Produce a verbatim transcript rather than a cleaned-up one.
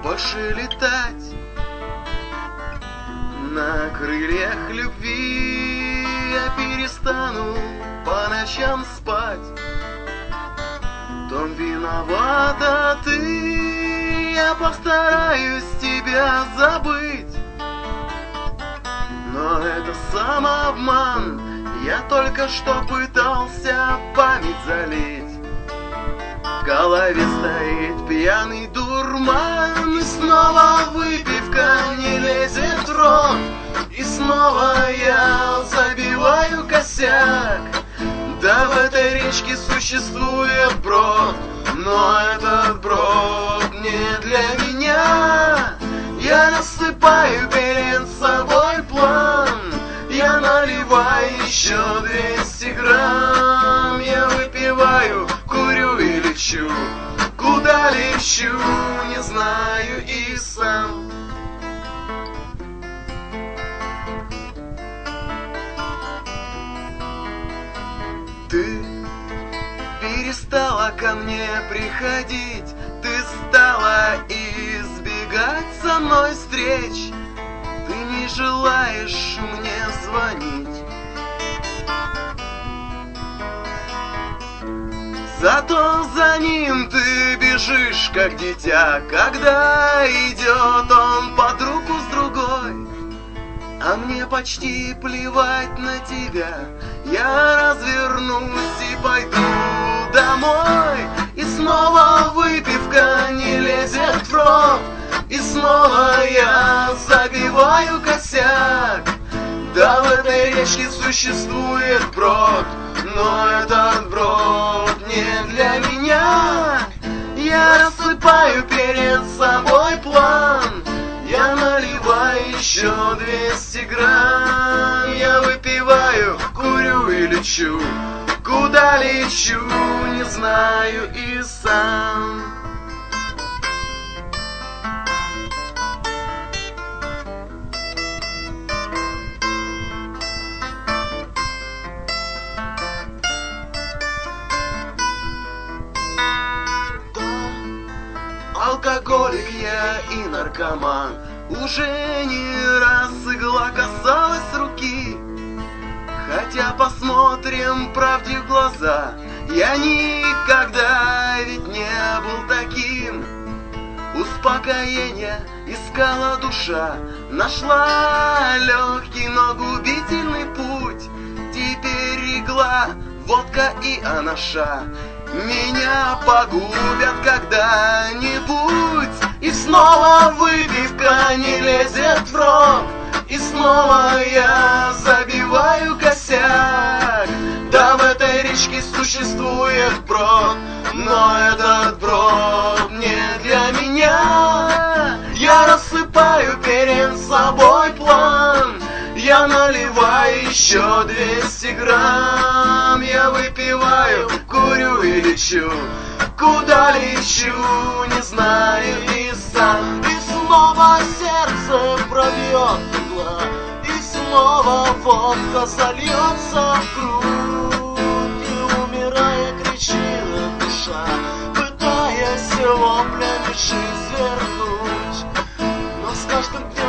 больше летать на крыльях любви. Я перестану по ночам спать. В том виновата ты, я постараюсь тебя забыть. Но это самообман, я только что пытался память залить. В голове стоит пьяный дурман, и снова выпивка не лезет в рот. И снова я забиваю косяк. Да, в этой речке существует брод, но этот брод не для меня. Я рассыпаю перед собой план, я наливаю еще двести грамм. Я выпиваю, курю и лечу, куда лечу, не знаю и сам. Ты перестала ко мне приходить, ты стала избегать со мной встреч, ты не желаешь мне звонить. Зато за ним ты бежишь, как дитя, когда идет он под руку с другой. А мне почти плевать на тебя, я развернусь и пойду домой. И снова выпивка не лезет в рот, и снова я забиваю косяк. Да, в этой речке существует брод, но этот брод не для меня. Я рассыпаю перед собой план, я наливаю еще двести грамм. Я выпиваю, курю и лечу, куда лечу, не знаю и сам. Алкоголик я и наркоман, уже не раз игла касалась руки. Хотя посмотрим правде в глаза, я никогда ведь не был таким. Успокоение искала душа, нашла легкий, но губительный путь. Теперь игла, водка и анаша меня погубят когда-нибудь. И снова выпивка не лезет в рот, и снова я забиваю косяк. Да, в этой речке существует брод, но этот брод не для меня. Я рассыпаю перед собой план, я наливаю еще двести грамм. Я выпиваю, курю и лечу, куда лечу, не знаю и сам. И снова сердце пробьет игла, и снова водка сольется в грудь. И умирая кричит душа, пытаясь воплями жизнь вернуть. Но с каждым днем